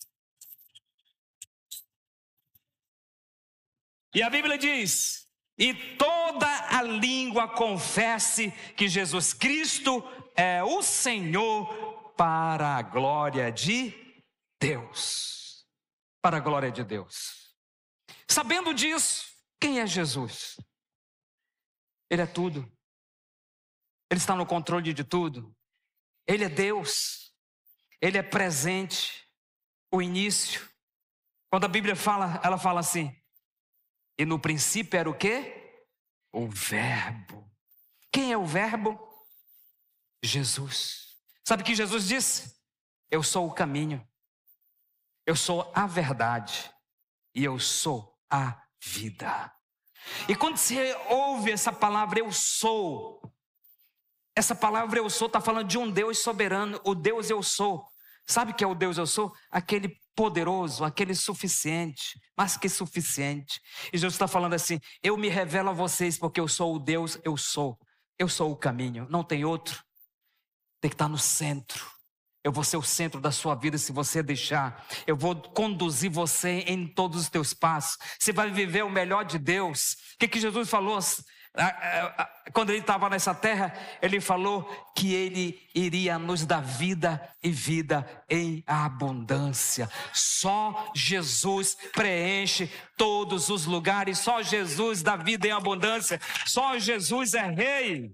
E a Bíblia diz, e toda a língua confesse que Jesus Cristo é o Senhor, para a glória de Deus, para a glória de Deus. Sabendo disso, quem é Jesus? Ele é tudo. Ele está no controle de tudo. Ele é Deus. Ele é presente. O início. Quando a Bíblia fala, ela fala assim: e no princípio era o quê? O Verbo. Quem é o Verbo? Jesus. Sabe o que Jesus disse? Eu sou o caminho. Eu sou a verdade. E eu sou a vida. E quando você ouve essa palavra, eu sou, essa palavra eu sou está falando de um Deus soberano, o Deus eu sou. Sabe o que é o Deus eu sou? Aquele poderoso, aquele suficiente, mais que suficiente. E Jesus está falando assim: eu me revelo a vocês porque eu sou o Deus eu sou. Eu sou o caminho, não tem outro. Tem que estar no centro. Eu vou ser o centro da sua vida se você deixar. Eu vou conduzir você em todos os teus passos. Você vai viver o melhor de Deus. O que, que Jesus falou? Quando ele estava nessa terra, ele falou que ele iria nos dar vida e vida em abundância. Só Jesus preenche todos os lugares. Só Jesus dá vida em abundância. Só Jesus é rei.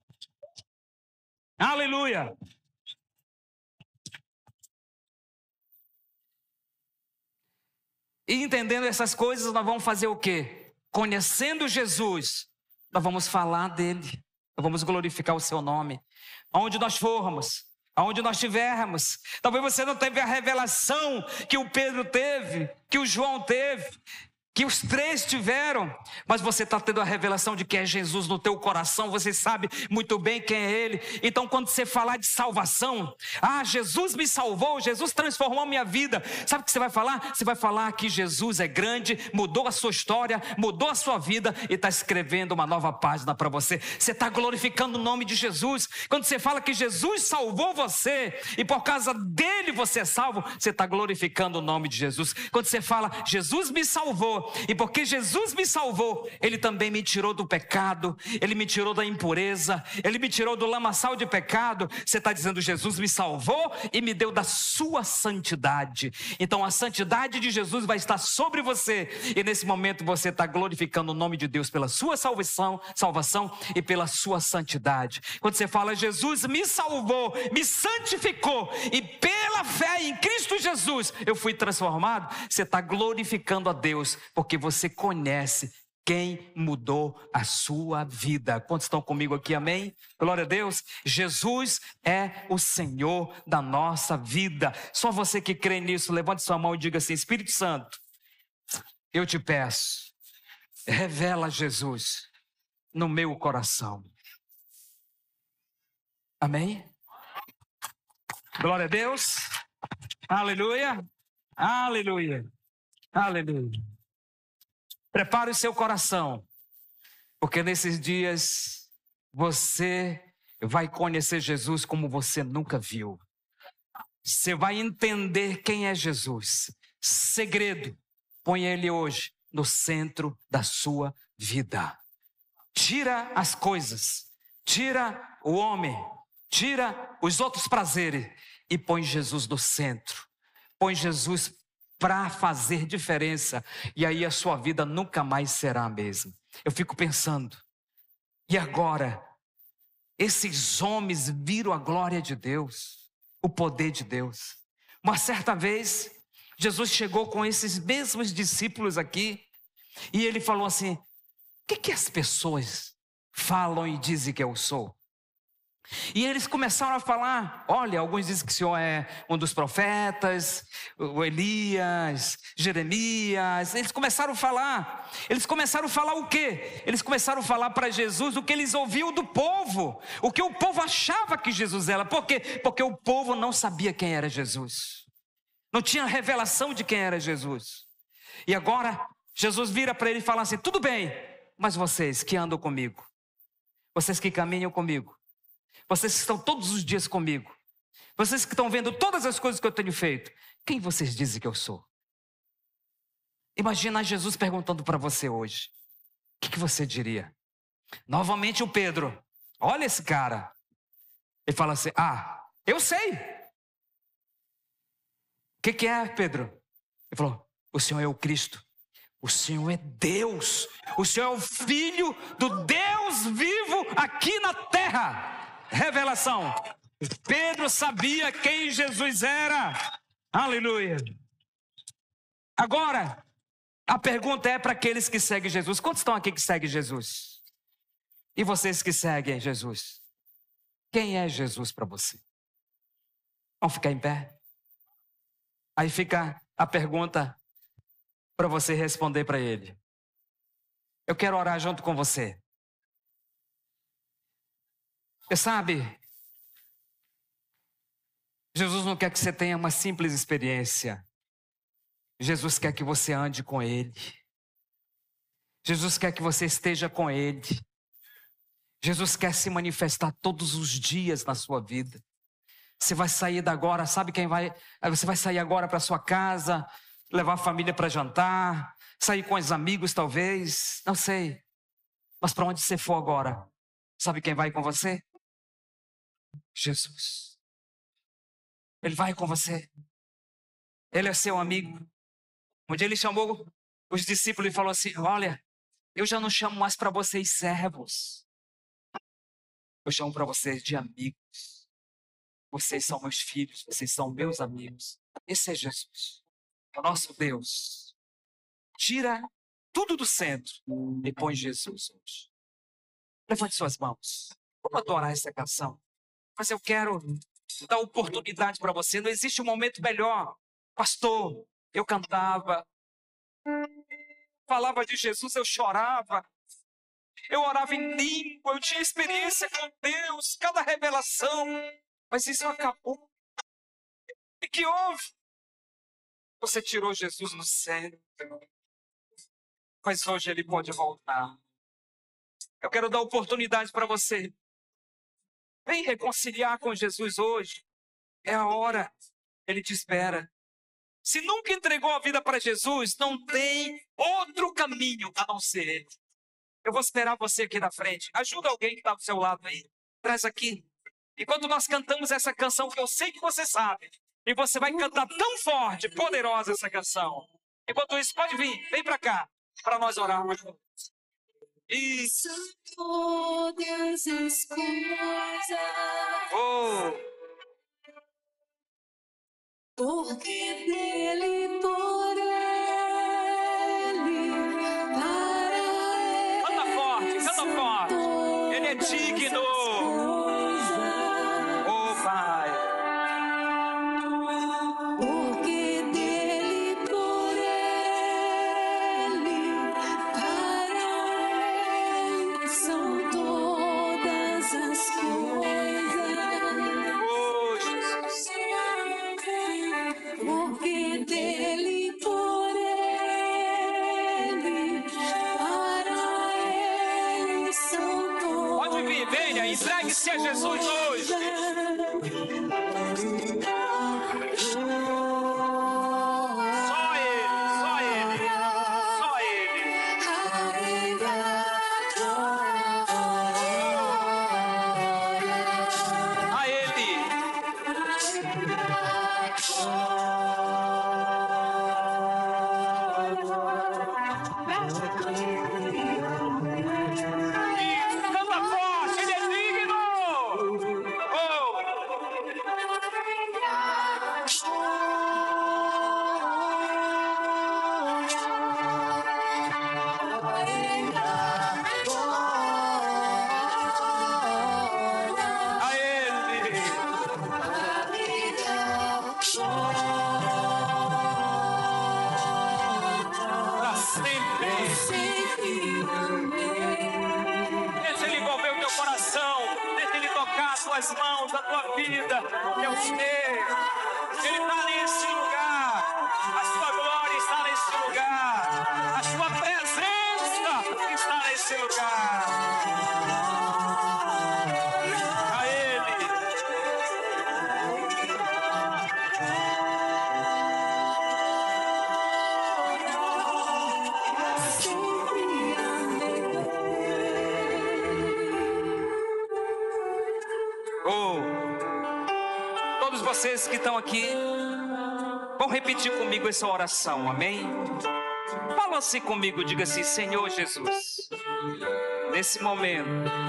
Aleluia! E entendendo essas coisas, nós vamos fazer o quê? Conhecendo Jesus, nós vamos falar dele, nós vamos glorificar o seu nome. Aonde nós formos, aonde nós estivermos. Talvez você não teve a revelação que o Pedro teve, que o João teve, que os três tiveram, mas você está tendo a revelação de que é Jesus no teu coração, você sabe muito bem quem é Ele. Então quando você falar de salvação, ah, Jesus me salvou, Jesus transformou minha vida, sabe o que você vai falar? Você vai falar que Jesus é grande, mudou a sua história, mudou a sua vida e está escrevendo uma nova página para você. Você está glorificando o nome de Jesus. Quando você fala que Jesus salvou você e por causa dele você é salvo, você está glorificando o nome de Jesus. Quando você fala, Jesus me salvou, e porque Jesus me salvou, Ele também me tirou do pecado, Ele me tirou da impureza, Ele me tirou do lamaçal de pecado. Você está dizendo, Jesus me salvou e me deu da sua santidade. Então a santidade de Jesus vai estar sobre você, e nesse momento você está glorificando o nome de Deus pela sua salvação, salvação e pela sua santidade. Quando você fala, Jesus me salvou, me santificou, e pela fé em Cristo Jesus eu fui transformado, você está glorificando a Deus, porque você conhece quem mudou a sua vida. Quantos estão comigo aqui, amém? Glória a Deus. Jesus é o Senhor da nossa vida. Só você que crê nisso, levante sua mão e diga assim: Espírito Santo, eu te peço, revela Jesus no meu coração. Amém? Glória a Deus. Aleluia. Aleluia. Aleluia. Prepare o seu coração, porque nesses dias você vai conhecer Jesus como você nunca viu. Você vai entender quem é Jesus. Segredo, põe Ele hoje no centro da sua vida. Tira as coisas, tira o homem, tira os outros prazeres e põe Jesus no centro. Põe Jesus para fazer diferença, e aí a sua vida nunca mais será a mesma. Eu fico pensando, e agora? Esses homens viram a glória de Deus, o poder de Deus. Uma certa vez, Jesus chegou com esses mesmos discípulos aqui, e ele falou assim: o que, que as pessoas falam e dizem que eu sou? E eles começaram a falar, olha, alguns dizem que o Senhor é um dos profetas, o Elias, Jeremias. Eles começaram a falar, eles começaram a falar o quê? Eles começaram a falar para Jesus o que eles ouviam do povo, o que o povo achava que Jesus era. Por quê? Porque o povo não sabia quem era Jesus, não tinha revelação de quem era Jesus. E agora Jesus vira para ele e fala assim: tudo bem, mas vocês que andam comigo, vocês que caminham comigo, vocês que estão todos os dias comigo, vocês que estão vendo todas as coisas que eu tenho feito, quem vocês dizem que eu sou? Imagina Jesus perguntando para você hoje, o que, que você diria? Novamente o Pedro, olha esse cara, ele fala assim: ah, eu sei. que, que é, Pedro? Ele falou, o Senhor é o Cristo. O Senhor é Deus. O Senhor é o Filho do Deus vivo aqui na terra. Revelação. Pedro sabia quem Jesus era. Aleluia. Agora, a pergunta é para aqueles que seguem Jesus. Quantos estão aqui que seguem Jesus? E vocês que seguem Jesus? Quem é Jesus para você? Vamos ficar em pé? Aí fica a pergunta para você responder para ele. Eu quero orar junto com você. Você sabe, Jesus não quer que você tenha uma simples experiência. Jesus quer que você ande com Ele. Jesus quer que você esteja com Ele. Jesus quer se manifestar todos os dias na sua vida. Você vai sair da agora, sabe quem vai? Você vai sair agora para sua casa, levar a família para jantar, sair com os amigos talvez, não sei. Mas para onde você for agora, sabe quem vai com você? Jesus. Ele vai com você. Ele é seu amigo. Um dia ele chamou os discípulos e falou assim, olha, eu já não chamo mais para vocês servos. Eu chamo para vocês de amigos. Vocês são meus filhos, vocês são meus amigos. Esse é Jesus, o nosso Deus. Tira tudo do centro e põe Jesus hoje. Levante suas mãos. Vamos adorar essa canção. Mas eu quero dar oportunidade para você. Não existe um momento melhor. Pastor, eu cantava, falava de Jesus, eu chorava, eu orava em língua, eu tinha experiência com Deus, cada revelação, mas isso acabou. E que houve? Você tirou Jesus do sério, mas hoje ele pode voltar. Eu quero dar oportunidade para você. Vem reconciliar com Jesus hoje. É a hora. Ele te espera. Se nunca entregou a vida para Jesus, não tem outro caminho a não ser Ele. Eu vou esperar você aqui na frente. Ajuda alguém que está do seu lado aí. Traz aqui. E quando nós cantamos essa canção, que eu sei que você sabe, e você vai cantar tão forte, poderosa essa canção. Enquanto isso, pode vir. Vem para cá, para nós orarmos. Isso. Todas as coisas. Oh. Porque dele, por ele, para ele. Canta forte, canta forte. Ele é digno. Oh, Pai. Porque dele, por ele, para ele são todas as coisas. Oh, Jesus. Porque dele, por ele, para ele são todas. Pode vir, venha, entregue-se a Jesus hoje. Só Ele, só Ele, só Ele. A Ele. Canta forte, Ele é digno. Oh. A Ele. Para sempre. Deixa Ele envolver o teu coração. Deixa Ele tocar as tuas mãos, a tua vida. Teu ser. Ele está nesse lugar. A sua glória está nesse lugar. A sua presença está nesse lugar. A Ele. Oh, todos vocês que estão aqui, Vão repetir comigo essa oração, amém? Fala assim comigo, diga assim: Senhor Jesus, nesse momento,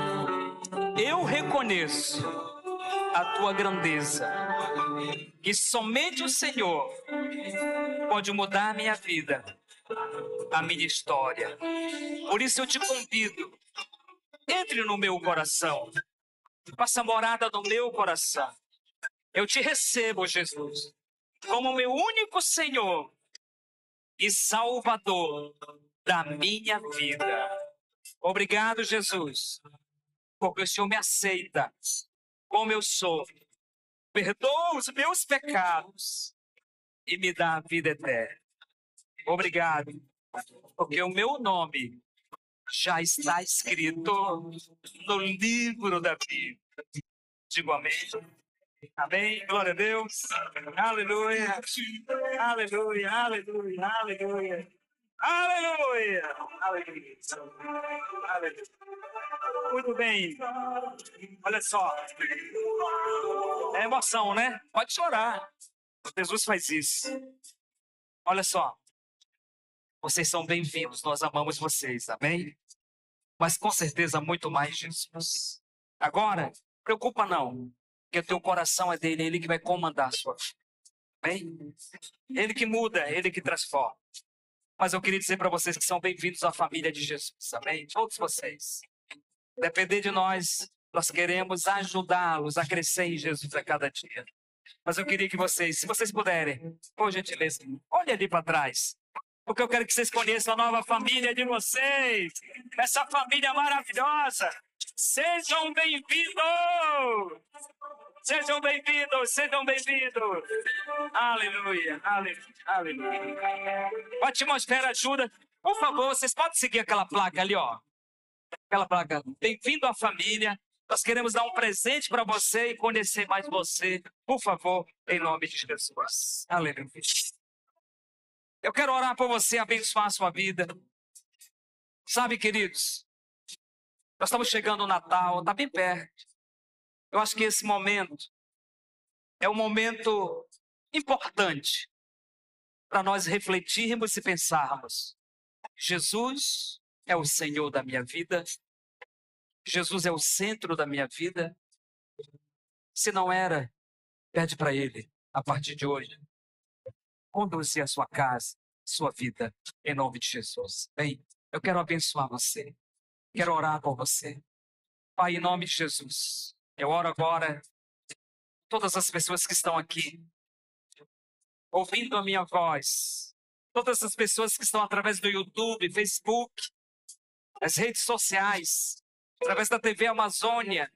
eu reconheço a tua grandeza, que somente o Senhor pode mudar a minha vida, a minha história. Por isso eu te convido, entre no meu coração, faça morada no meu coração. Eu te recebo, Jesus, como meu único Senhor e Salvador da minha vida. Obrigado, Jesus, porque o Senhor me aceita como eu sou, perdoa os meus pecados e me dá a vida eterna. Obrigado, porque o meu nome já está escrito no livro da vida. Digo amém. Amém. Glória a Deus. Aleluia. Aleluia. Aleluia. Aleluia. Aleluia. Aleluia. Aleluia. Muito bem. Olha só. É emoção, né? Pode chorar. Jesus faz isso. Olha só. Vocês são bem-vindos. Nós amamos vocês. Amém? Mas com certeza muito mais Jesus. Agora, preocupa não. Porque o teu coração é dele, é ele que vai comandar a sua vida. Amém? Ele que muda, ele que transforma. Mas eu queria dizer para vocês que são bem-vindos à família de Jesus. Amém? Todos vocês. Depender de nós, nós queremos ajudá-los a crescer em Jesus a cada dia. Mas eu queria que vocês, se vocês puderem, por gentileza, olhem ali para trás. Porque eu quero que vocês conheçam a nova família de vocês. Essa família maravilhosa. Sejam bem-vindos! Sejam bem-vindos, sejam bem-vindos! Aleluia, aleluia, aleluia. A atmosfera ajuda. Por favor, vocês podem seguir aquela placa ali, ó. Aquela placa. Bem-vindo à família. Nós queremos dar um presente para você e conhecer mais você. Por favor, em nome de Jesus. Aleluia. Eu quero orar por você, abençoar a sua vida. Sabe, queridos, nós estamos chegando no Natal, está bem perto. Eu acho que esse momento é um momento importante para nós refletirmos e pensarmos. Jesus é o Senhor da minha vida. Jesus é o centro da minha vida. Se não era, pede para Ele, a partir de hoje, conduzir a sua casa, sua vida, em nome de Jesus. Bem, eu quero abençoar você. Quero orar por você. Pai, em nome de Jesus, eu oro agora todas as pessoas que estão aqui, ouvindo a minha voz, todas as pessoas que estão através do YouTube, Facebook, as redes sociais, através da T V Amazônia,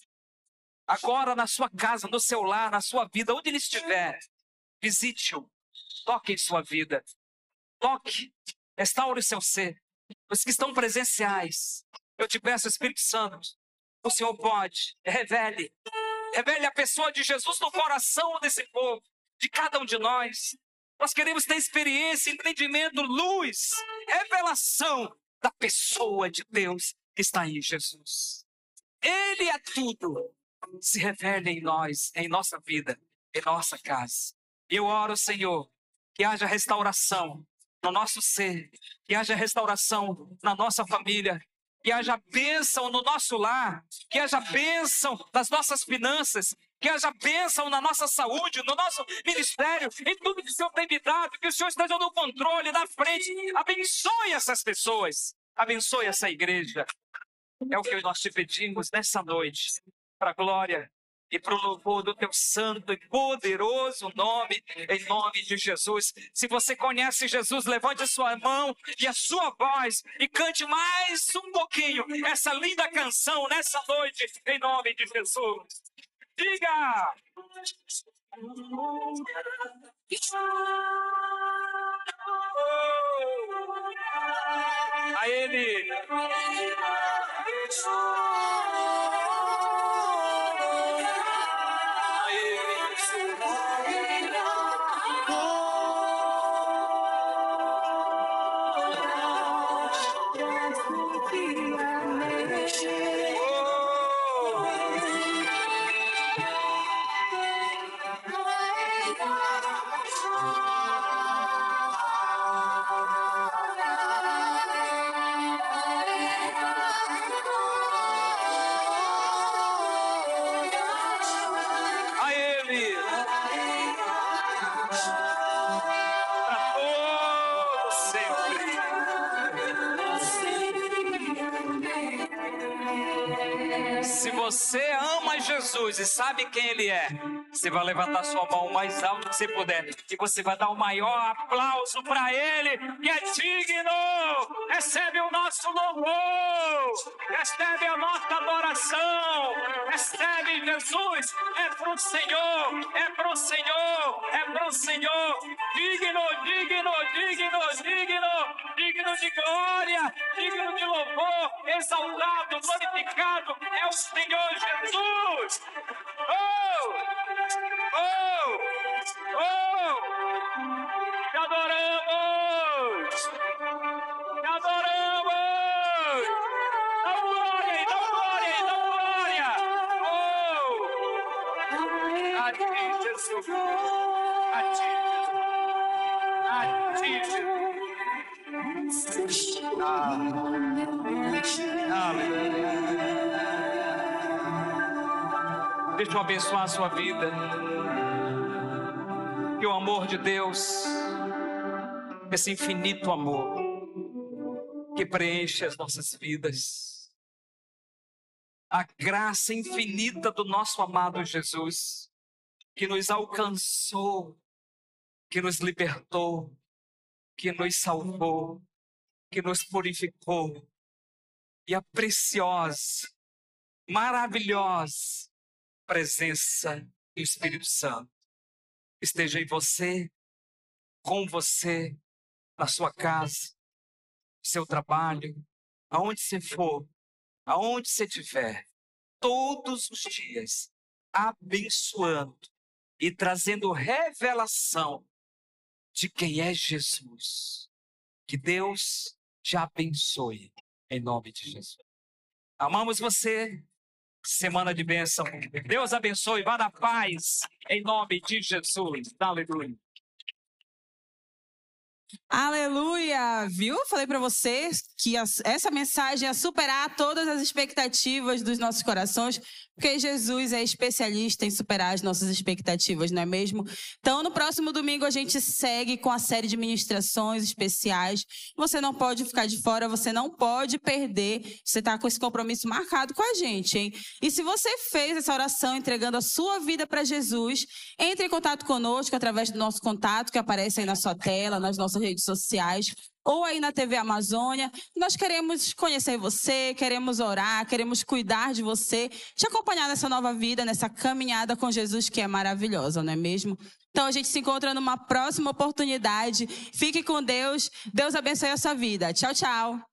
agora na sua casa, no seu lar, na sua vida, onde ele estiver, visite-o, toque em sua vida, toque, restaure o seu ser. Os que estão presenciais, eu te peço, Espírito Santo, o Senhor pode, revele, revele a pessoa de Jesus no coração desse povo, de cada um de nós. Nós queremos ter experiência, entendimento, luz, revelação da pessoa de Deus que está em Jesus. Ele é tudo. Se revele em nós, em nossa vida, em nossa casa. Eu oro, Senhor, que haja restauração no nosso ser, que haja restauração na nossa família, que haja bênção no nosso lar, que haja bênção nas nossas finanças, que haja bênção na nossa saúde, no nosso ministério, em tudo que o Senhor tem me dado, que o Senhor esteja no controle, na frente. Abençoe essas pessoas, abençoe essa igreja. É o que nós te pedimos nessa noite, para a glória e para o louvor do teu santo e poderoso nome, em nome de Jesus. Se você conhece Jesus, levante a sua mão e a sua voz e cante mais um pouquinho essa linda canção nessa noite, em nome de Jesus. Diga! A Ele! Para todo sempre. Se você ama Jesus e sabe quem Ele é, você vai levantar sua mão o mais alto que você puder e você vai dar o maior aplauso para Ele, que é digno. Recebe o nosso louvor, recebe a nossa adoração, recebe Jesus. É pro Senhor, é pro Senhor, é pro Senhor. Digno, digno, digno, digno, digno de glória, digno de louvor, exaltado, glorificado é o Senhor Jesus. Oh! Oh! Oh! Te adoramos! Te adoramos! Dá glória, dá glória, dá glória! Oh! A ti, Jesus! A ti, Jesus! A ti, Jesus! Ah! Aleluia! Deixa eu abençoar a sua vida. Que o amor de Deus, esse infinito amor, que preenche as nossas vidas, a graça infinita do nosso amado Jesus, que nos alcançou, que nos libertou, que nos salvou, que nos purificou, e a preciosa, maravilhosa presença do Espírito Santo esteja em você, com você, na sua casa, no seu trabalho, aonde você for, aonde você estiver, todos os dias, abençoando e trazendo revelação de quem é Jesus. Que Deus te abençoe, em nome de Jesus. Amamos você. Semana de bênção. Deus abençoe. Vá na paz, em nome de Jesus. Aleluia. Aleluia, viu? Falei para vocês que as, essa mensagem ia superar todas as expectativas dos nossos corações, porque Jesus é especialista em superar as nossas expectativas, não é mesmo? Então, no próximo domingo a gente segue com a série de ministrações especiais. Você não pode ficar de fora, você não pode perder. Você está com esse compromisso marcado com a gente, hein? E se você fez essa oração entregando a sua vida para Jesus, entre em contato conosco através do nosso contato que aparece aí na sua tela, nas nossas redes sociais, ou aí na T V Amazônia. Nós queremos conhecer você, queremos orar, queremos cuidar de você, te acompanhar nessa nova vida, nessa caminhada com Jesus que é maravilhosa, não é mesmo? Então a gente se encontra numa próxima oportunidade. Fique com Deus. Deus abençoe a sua vida. Tchau, tchau.